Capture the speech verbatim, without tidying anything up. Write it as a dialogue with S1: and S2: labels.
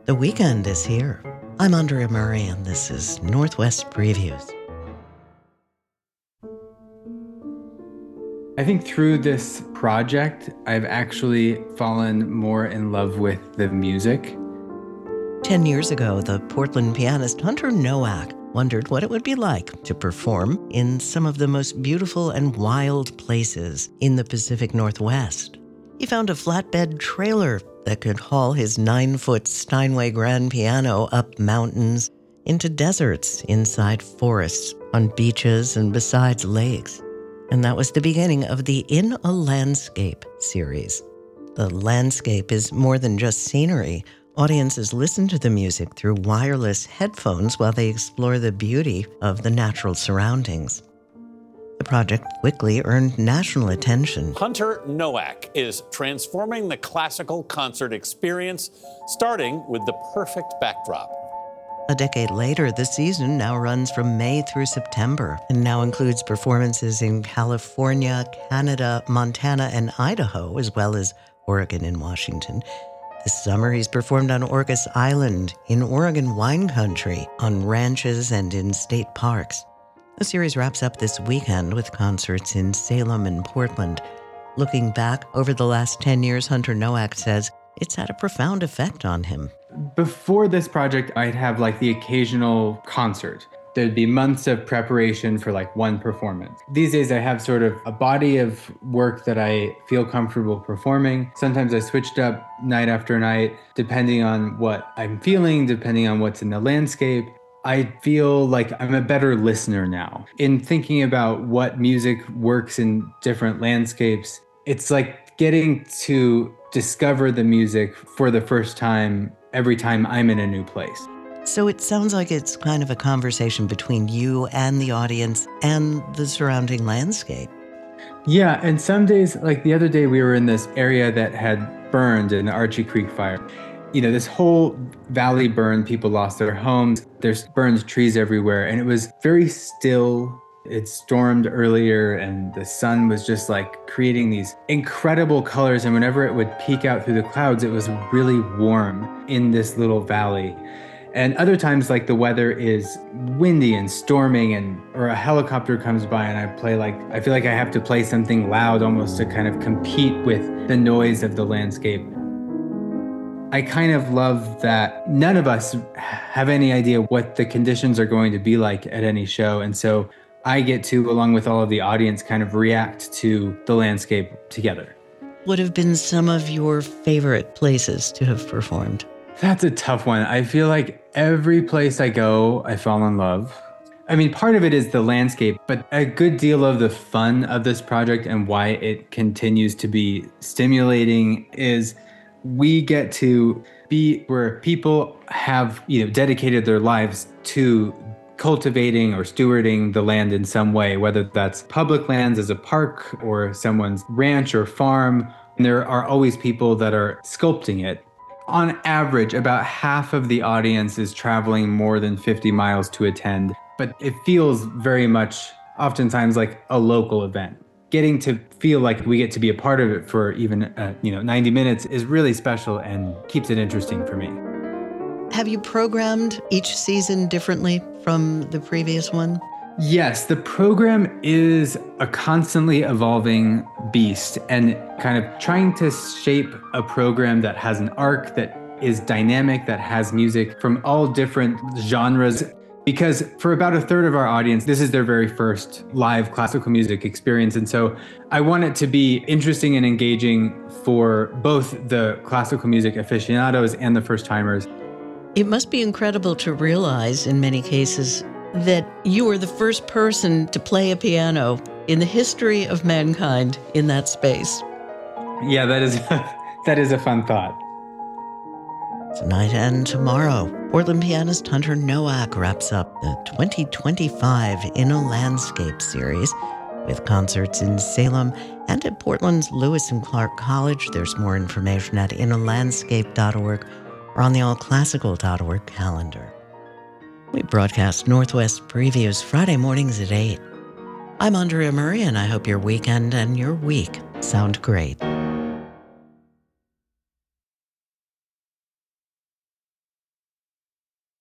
S1: The weekend is here. I'm Andrea Murray, and this is Northwest Previews.
S2: I think through this project, I've actually fallen more in love with the music.
S1: Ten years ago, the Portland pianist Hunter Nowak wondered what it would be like to perform in some of the most beautiful and wild places in the Pacific Northwest. He found a flatbed trailer that could haul his nine-foot Steinway grand piano up mountains, into deserts, inside forests, on beaches, and beside lakes. And that was the beginning of the In a Landscape series. The landscape is more than just scenery. Audiences listen to the music through wireless headphones while they explore the beauty of the natural surroundings. The project quickly earned national attention.
S3: Hunter Nowak is transforming the classical concert experience, starting with the perfect backdrop.
S1: A decade later, the season now runs from May through September and now includes performances in California, Canada, Montana, and Idaho, as well as Oregon and Washington. This summer, he's performed on Orcas Island, in Oregon wine country, on ranches, and in state parks. The series wraps up this weekend with concerts in Salem and Portland. Looking back over the last ten years, Hunter Nowak says it's had a profound effect on him.
S2: Before this project, I'd have like the occasional concert. There'd be months of preparation for like one performance. These days I have sort of a body of work that I feel comfortable performing. Sometimes I switched up night after night, depending on what I'm feeling, depending on what's in the landscape. I feel like I'm a better listener now. In thinking about what music works in different landscapes, it's like getting to discover the music for the first time every time I'm in a new place.
S1: So it sounds like it's kind of a conversation between you and the audience and the surrounding landscape.
S2: Yeah, and some days, like the other day, we were in this area that had burned in the Archie Creek fire. You know, this whole valley burned, people lost their homes, there's burned trees everywhere, and it was very still. It stormed earlier, and the sun was just like creating these incredible colors, and whenever it would peek out through the clouds, it was really warm in this little valley. And other times, like the weather is windy and storming, and or a helicopter comes by and I play like, I feel like I have to play something loud almost to kind of compete with the noise of the landscape. I kind of love that none of us have any idea what the conditions are going to be like at any show. And so I get to, along with all of the audience, kind of react to the landscape together.
S1: What have been some of your favorite places to have performed?
S2: That's a tough one. I feel like every place I go, I fall in love. I mean, part of it is the landscape, but a good deal of the fun of this project and why it continues to be stimulating is we get to be where people have, you know, dedicated their lives to cultivating or stewarding the land in some way, whether that's public lands as a park or someone's ranch or farm. And there are always people that are sculpting it. On average, about half of the audience is traveling more than fifty miles to attend, but it feels very much oftentimes like a local event. Getting to feel like we get to be a part of it for even uh, you know ninety minutes is really special and keeps it interesting for me.
S1: Have you programmed each season differently from the previous one?
S2: Yes, the program is a constantly evolving beast, and kind of trying to shape a program that has an arc, that is dynamic, that has music from all different genres. Because for about a third of our audience, this is their very first live classical music experience. And so I want it to be interesting and engaging for both the classical music aficionados and the first timers.
S1: It must be incredible to realize in many cases that you were the first person to play a piano in the history of mankind in that space.
S2: Yeah, that is that is a fun thought.
S1: Tonight and tomorrow, Portland pianist Hunter Nowak wraps up the twenty twenty-five In a Landscape series with concerts in Salem and at Portland's Lewis and Clark College. There's more information at in a landscape dot org or on the all classical dot org calendar. We broadcast Northwest Previews Friday mornings at eight. I'm Andrea Murray, and I hope your weekend and your week sound great.